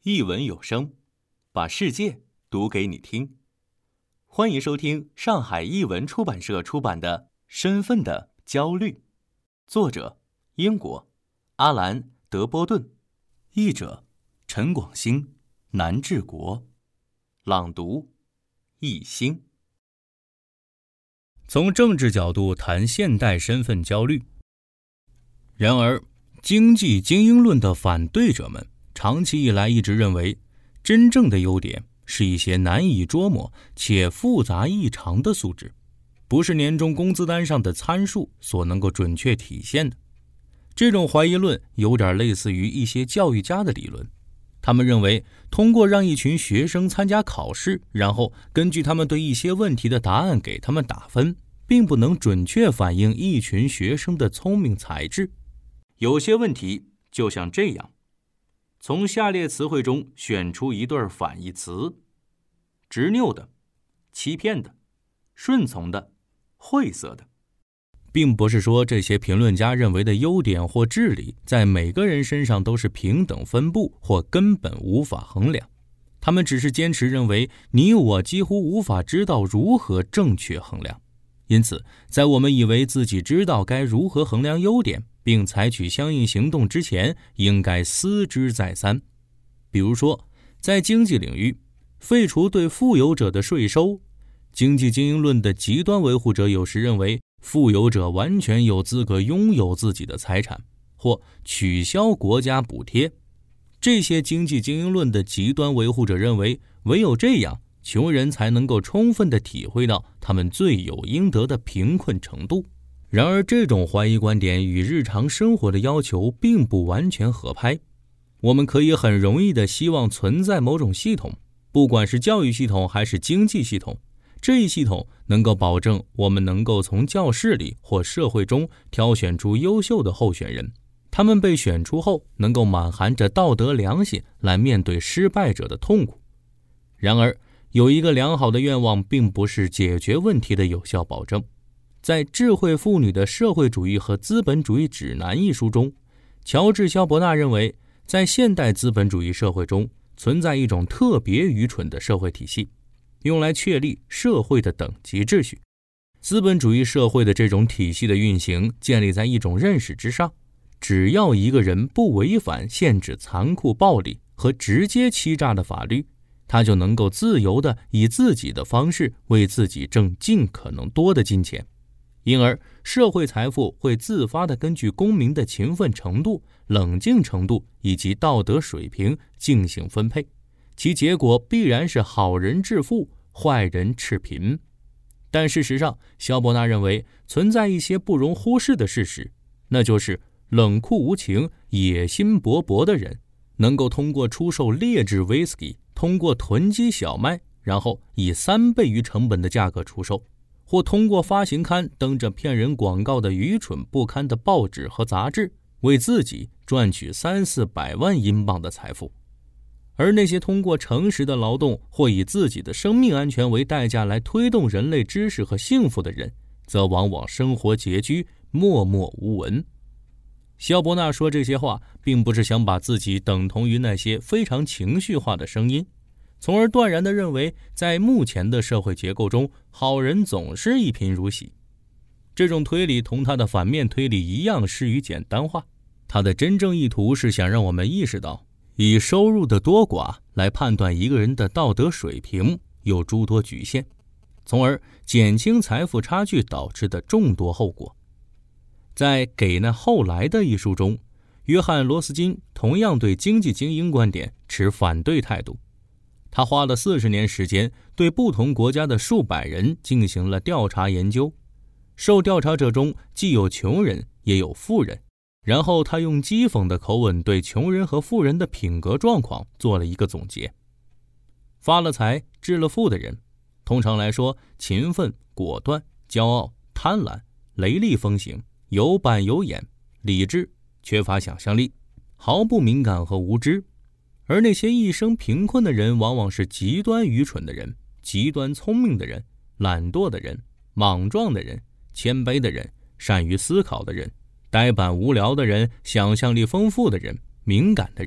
译文有声，把世界读给你听。欢迎收听上海译文出版社出版的《身份的焦虑》，作者英国阿兰·德波顿，译者陈广兴、南志国，朗读易兴。从政治角度谈现代身份焦虑。然而，经济精英论的反对者们长期以来一直认为，真正的优点是一些难以捉摸且复杂异常的素质，不是年终工资单上的参数所能够准确体现的。这种怀疑论有点类似于一些教育家的理论，他们认为通过让一群学生参加考试，然后根据他们对一些问题的答案给他们打分，并不能准确反映一群学生的聪明才智。有些问题就像这样，从下列词汇中选出一对反义词：执拗的、欺骗的、顺从的、晦涩的。并不是说这些评论家认为的优点或智力在每个人身上都是平等分布或根本无法衡量，他们只是坚持认为你我几乎无法知道如何正确衡量。因此，在我们以为自己知道该如何衡量优点并采取相应行动之前，应该思之再三。比如说，在经济领域，废除对富有者的税收。经济精英论的极端维护者有时认为，富有者完全有资格拥有自己的财产，或取消国家补贴。这些经济精英论的极端维护者认为，唯有这样，穷人才能够充分地体会到他们罪有应得的贫困程度。然而，这种怀疑观点与日常生活的要求并不完全合拍。我们可以很容易地希望存在某种系统，不管是教育系统还是经济系统，这一系统能够保证我们能够从教室里或社会中挑选出优秀的候选人，他们被选出后能够满含着道德良心来面对失败者的痛苦。然而，有一个良好的愿望并不是解决问题的有效保证。在《智慧妇女的社会主义和资本主义指南》一书中，乔治·肖伯纳认为，在现代资本主义社会中存在一种特别愚蠢的社会体系，用来确立社会的等级秩序。资本主义社会的这种体系的运行建立在一种认识之上，只要一个人不违反限制残酷暴力和直接欺诈的法律，他就能够自由地以自己的方式为自己挣尽可能多的金钱。因而，社会财富会自发地根据公民的勤奋程度、冷静程度以及道德水平进行分配，其结果必然是好人致富，坏人赤贫。但事实上，肖伯纳认为存在一些不容忽视的事实，那就是冷酷无情、野心勃勃的人能够通过出售劣质威士忌，通过囤积小麦，然后以3倍于成本的价格出售，或通过发行刊登着骗人广告的愚蠢不堪的报纸和杂志，为自己赚取300-400万英镑的财富。而那些通过诚实的劳动或以自己的生命安全为代价来推动人类知识和幸福的人，则往往生活拮据，默默无闻。肖伯纳说这些话，并不是想把自己等同于那些非常情绪化的声音，从而断然地认为，在目前的社会结构中，好人总是一贫如洗。这种推理同他的反面推理一样适于简单化，他的真正意图是想让我们意识到，以收入的多寡来判断一个人的道德水平有诸多局限，从而减轻财富差距导致的众多后果。在《给那后来的》一书中，约翰·罗斯金同样对经济精英观点持反对态度。他花了40年时间，对不同国家的数百人进行了调查研究。受调查者中既有穷人也有富人，然后他用讥讽的口吻对穷人和富人的品格状况做了一个总结。发了财、致了富的人，通常来说，勤奋、果断、骄傲、贪婪、雷厉风行、有板有眼、理智、缺乏想象力、毫不敏感和无知。而那些一生贫困的人，往往是极端愚蠢的人、极端聪明的人、懒惰的人、莽撞的人、谦卑的人、善于思考的人、呆板无聊的人、想象力丰富的人、敏感的人、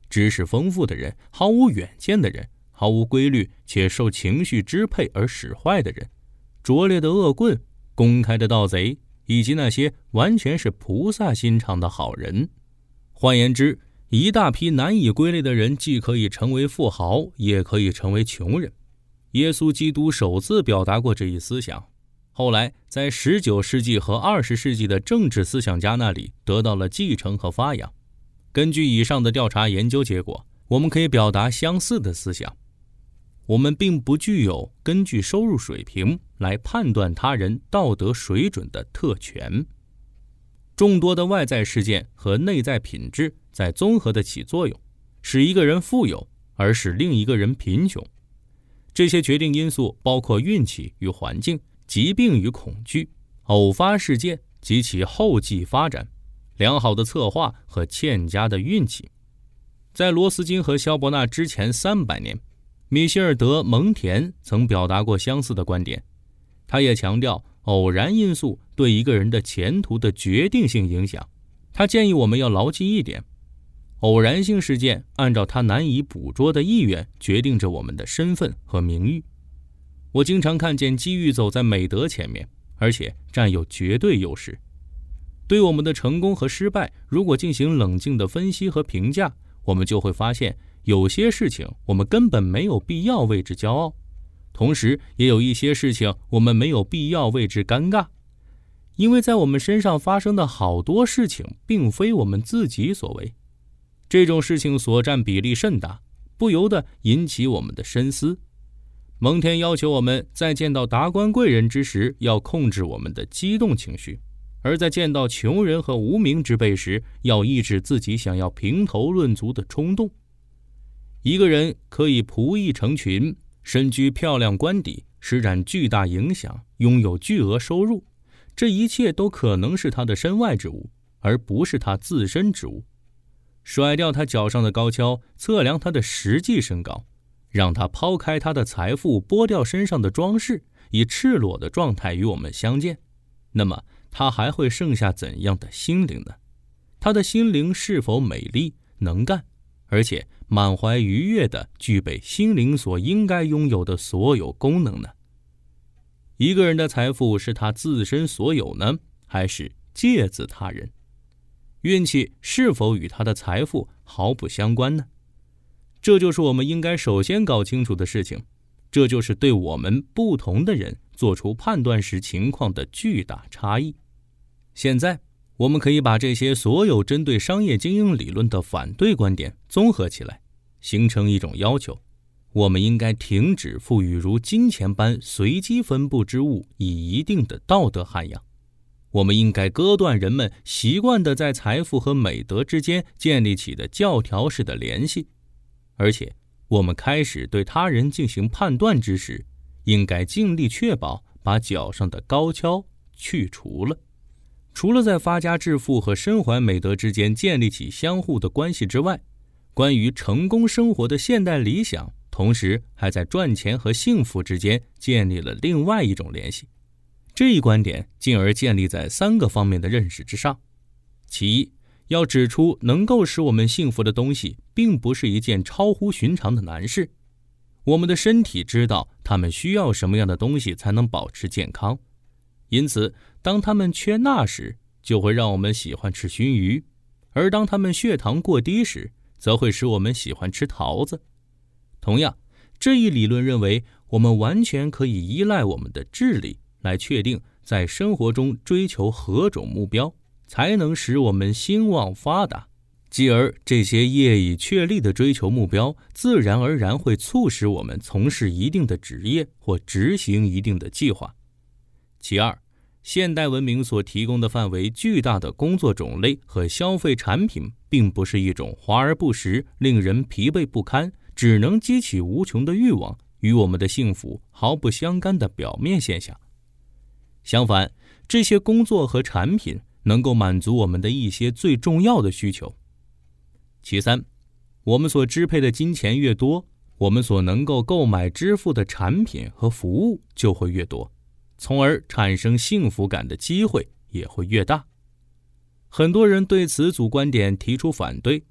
知识丰富的人，毫无远见的人，毫无规律且受情绪支配而使坏的人，拙劣的恶棍，公开的盗贼，以及那些完全是菩萨心肠的好人。换言之，一大批难以归类的人既可以成为富豪，也可以成为穷人。耶稣基督首次表达过这一思想，后来在19世纪和20世纪的政治思想家那里得到了继承和发扬。根据以上的调查研究结果，我们可以表达相似的思想。我们并不具有根据收入水平来判断他人道德水准的特权。众多的外在事件和内在品质在综合的起作用，使一个人富有，而使另一个人贫穷。这些决定因素包括运气与环境、疾病与恐惧、偶发事件及其后继发展、良好的策划和欠佳的运气。在罗斯金和萧伯纳之前300年，米歇尔·德·蒙田曾表达过相似的观点。他也强调偶然因素对一个人的前途的决定性影响。他建议我们要牢记一点，偶然性事件按照他难以捕捉的意愿决定着我们的身份和名誉。我经常看见机遇走在美德前面，而且占有绝对优势。对我们的成功和失败，如果进行冷静的分析和评价，我们就会发现有些事情我们根本没有必要为之骄傲，同时也有一些事情我们没有必要为之尴尬，因为在我们身上发生的好多事情并非我们自己所为。这种事情所占比例甚大，不由得引起我们的深思。蒙田要求我们在见到达官贵人之时要控制我们的激动情绪，而在见到穷人和无名之辈时要抑制自己想要评头论足的冲动。一个人可以仆役成群，身居漂亮官邸，施展巨大影响，拥有巨额收入，这一切都可能是他的身外之物，而不是他自身之物。甩掉他脚上的高跷，测量他的实际身高，让他抛开他的财富，剥掉身上的装饰，以赤裸的状态与我们相见，那么他还会剩下怎样的心灵呢？他的心灵是否美丽、能干，而且满怀愉悦地具备心灵所应该拥有的所有功能呢？一个人的财富是他自身所有呢，还是借自他人？运气是否与他的财富毫不相关呢？这就是我们应该首先搞清楚的事情，这就是对我们不同的人做出判断时情况的巨大差异。现在我们可以把这些所有针对商业经营理论的反对观点综合起来，形成一种要求：我们应该停止赋予如金钱般随机分布之物以一定的道德涵养。我们应该割断人们习惯地在财富和美德之间建立起的教条式的联系，而且我们开始对他人进行判断之时，应该尽力确保把脚上的高跷去除了。除了在发家致富和身怀美德之间建立起相互的关系之外，关于成功生活的现代理想，同时还在赚钱和幸福之间建立了另外一种联系。这一观点进而建立在3个方面的认识之上。其一，要指出能够使我们幸福的东西并不是一件超乎寻常的难事。我们的身体知道它们需要什么样的东西才能保持健康，因此当它们缺钠时，就会让我们喜欢吃熏鱼，而当它们血糖过低时，则会使我们喜欢吃桃子。同样，这一理论认为我们完全可以依赖我们的智力来确定在生活中追求何种目标才能使我们兴旺发达，继而这些业已确立的追求目标自然而然会促使我们从事一定的职业或执行一定的计划。其二，现代文明所提供的范围巨大的工作种类和消费产品并不是一种华而不实、令人疲惫不堪、只能激起无穷的欲望与我们的幸福毫不相干的表面现象。相反，这些工作和产品能够满足我们的一些最重要的需求。其三，我们所支配的金钱越多，我们所能够购买支付的产品和服务就会越多，从而产生幸福感的机会也会越大。很多人对此组观点提出反对，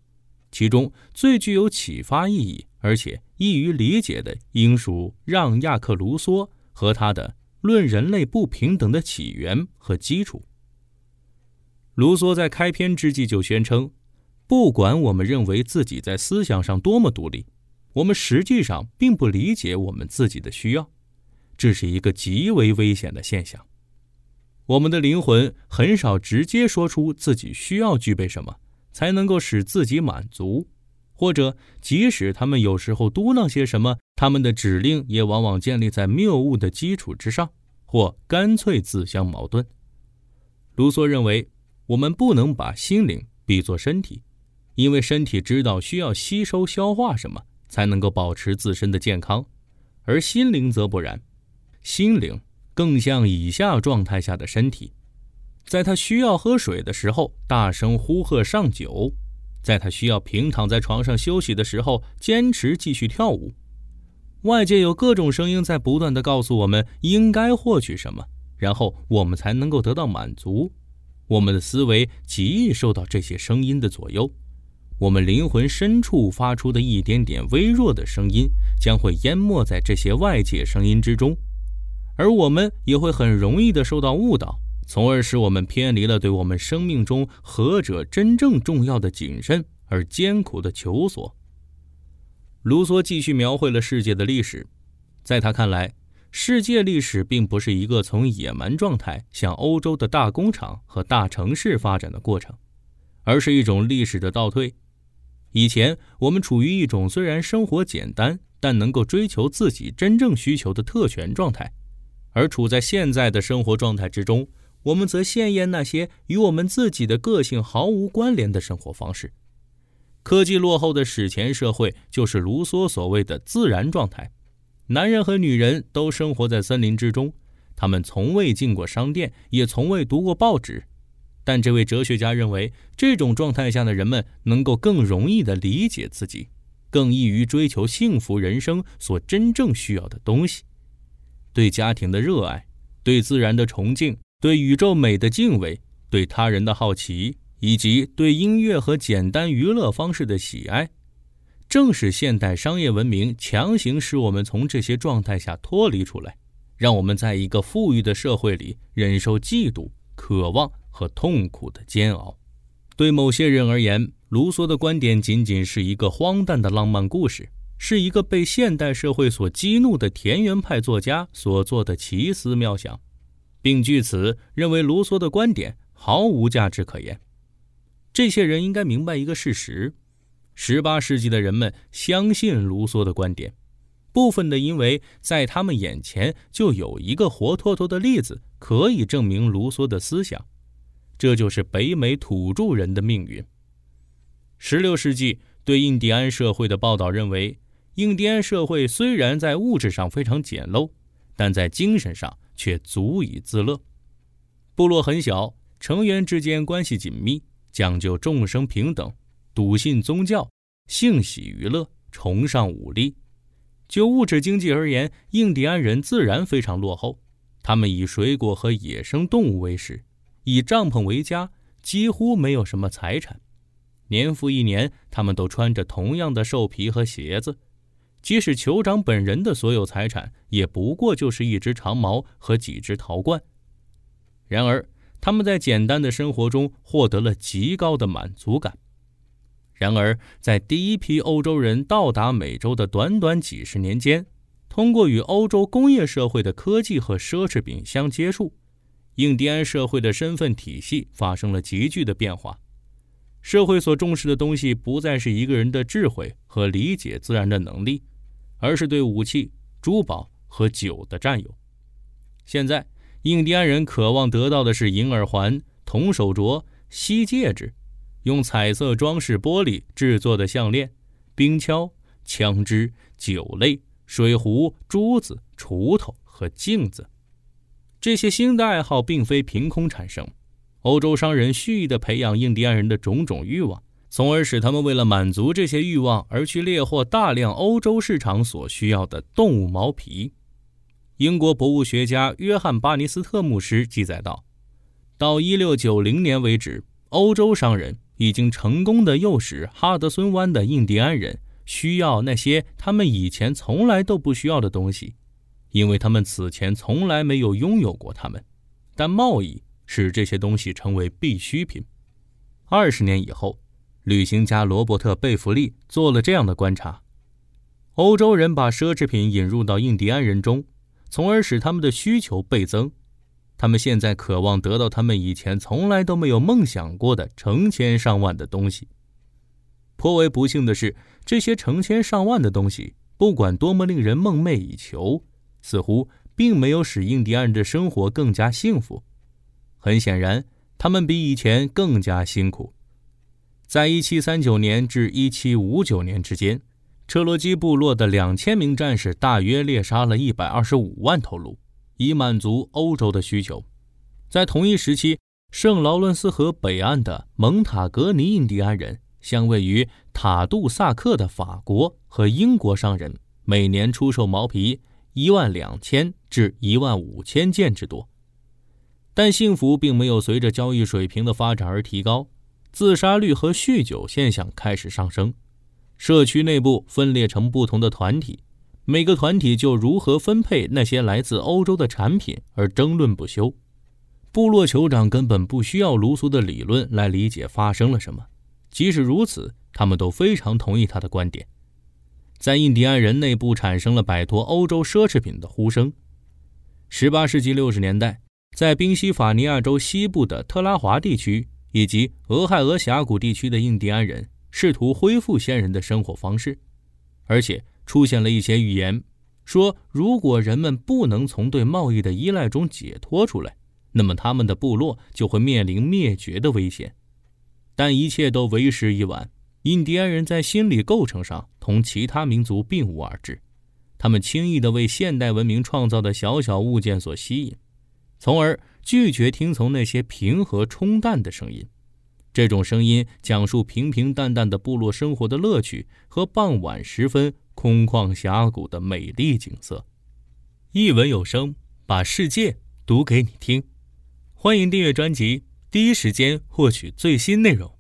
其中最具有启发意义而且易于理解的应属让·亚克·卢梭和他的《论人类不平等的起源和基础》。卢梭在开篇之际就宣称，不管我们认为自己在思想上多么独立，我们实际上并不理解我们自己的需要，这是一个极为危险的现象。我们的灵魂很少直接说出自己需要具备什么才能够使自己满足，或者即使他们有时候嘟囔些什么，他们的指令也往往建立在谬误的基础之上，或干脆自相矛盾。卢梭认为，我们不能把心灵比作身体，因为身体知道需要吸收消化什么才能够保持自身的健康，而心灵则不然。心灵更像以下状态下的身体，在他需要喝水的时候大声呼喝上酒，在他需要平躺在床上休息的时候坚持继续跳舞。外界有各种声音在不断地告诉我们应该获取什么，然后我们才能够得到满足。我们的思维极易受到这些声音的左右，我们灵魂深处发出的一点点微弱的声音将会淹没在这些外界声音之中，而我们也会很容易地受到误导，从而使我们偏离了对我们生命中何者真正重要的谨慎而艰苦的求索。卢梭继续描绘了世界的历史，在他看来，世界历史并不是一个从野蛮状态向欧洲的大工厂和大城市发展的过程，而是一种历史的倒退。以前我们处于一种虽然生活简单，但能够追求自己真正需求的特权状态，而处在现在的生活状态之中，我们则羡艳那些与我们自己的个性毫无关联的生活方式。科技落后的史前社会就是卢梭所谓的自然状态，男人和女人都生活在森林之中，他们从未进过商店，也从未读过报纸。但这位哲学家认为，这种状态下的人们能够更容易地理解自己，更易于追求幸福人生所真正需要的东西。对家庭的热爱，对自然的崇敬，对宇宙美的敬畏，对他人的好奇，以及对音乐和简单娱乐方式的喜爱，正是现代商业文明强行使我们从这些状态下脱离出来，让我们在一个富裕的社会里忍受嫉妒、渴望和痛苦的煎熬。对某些人而言，卢梭的观点仅仅是一个荒诞的浪漫故事，是一个被现代社会所激怒的田园派作家所做的奇思妙想，并据此认为卢梭的观点毫无价值可言。这些人应该明白一个事实，18世纪的人们相信卢梭的观点，部分的因为在他们眼前就有一个活脱脱的例子可以证明卢梭的思想，这就是北美土著人的命运。16世纪对印第安社会的报道认为，印第安社会虽然在物质上非常简陋，但在精神上却足以自乐。部落很小，成员之间关系紧密，讲究众生平等，笃信宗教，性喜娱乐，崇尚武力。就物质经济而言，印第安人自然非常落后，他们以水果和野生动物为食，以帐篷为家，几乎没有什么财产。年复一年，他们都穿着同样的兽皮和鞋子，即使酋长本人的所有财产也不过就是一只长矛和几只陶罐。然而他们在简单的生活中获得了极高的满足感。然而在第一批欧洲人到达美洲的短短几十年间，通过与欧洲工业社会的科技和奢侈品相接触，印第安社会的身份体系发生了急剧的变化。社会所重视的东西不再是一个人的智慧和理解自然的能力，而是对武器、珠宝和酒的占有。现在印第安人渴望得到的是银耳环、铜手镯、锡戒指，用彩色装饰玻璃制作的项链、冰锹、枪支、酒类、水壶、珠子、锄头和镜子。这些新的爱好并非凭空产生，欧洲商人蓄意地培养印第安人的种种欲望，从而使他们为了满足这些欲望而去猎获大量欧洲市场所需要的动物毛皮。英国博物学家约翰·巴尼斯特牧师记载道，到1690年为止，欧洲商人已经成功地诱使哈德森湾的印第安人需要那些他们以前从来都不需要的东西，因为他们此前从来没有拥有过它们，但贸易使这些东西成为必需品。20年以后，旅行家罗伯特·贝弗利做了这样的观察：欧洲人把奢侈品引入到印第安人中，从而使他们的需求倍增。他们现在渴望得到他们以前从来都没有梦想过的成千上万的东西。颇为不幸的是，这些成千上万的东西，不管多么令人梦寐以求，似乎并没有使印第安人的生活更加幸福。很显然，他们比以前更加辛苦。在1739年至1759年之间，车罗基部落的2000名战士大约猎杀了125万头鹿，以满足欧洲的需求。在同一时期，圣劳伦斯河北岸的蒙塔格尼印第安人向位于塔杜萨克的法国和英国商人每年出售毛皮12000至15000件之多。但幸福并没有随着交易水平的发展而提高，自杀率和酗酒现象开始上升。社区内部分裂成不同的团体，每个团体就如何分配那些来自欧洲的产品而争论不休。部落酋长根本不需要卢梭的理论来理解发生了什么，即使如此，他们都非常同意他的观点。在印第安人内部产生了摆脱欧洲奢侈品的呼声。18世纪60年代，在宾夕法尼亚州西部的特拉华地区以及俄亥俄峡谷地区的印第安人试图恢复先人的生活方式，而且出现了一些预言，说如果人们不能从对贸易的依赖中解脱出来，那么他们的部落就会面临灭绝的危险。但一切都为时已晚，印第安人在心理构成上同其他民族并无二致，他们轻易地为现代文明创造的小小物件所吸引，从而拒绝听从那些平和冲淡的声音。这种声音讲述平平淡淡的部落生活的乐趣和傍晚时分空旷峡谷的美丽景色。一文有声，把世界读给你听。欢迎订阅专辑，第一时间获取最新内容。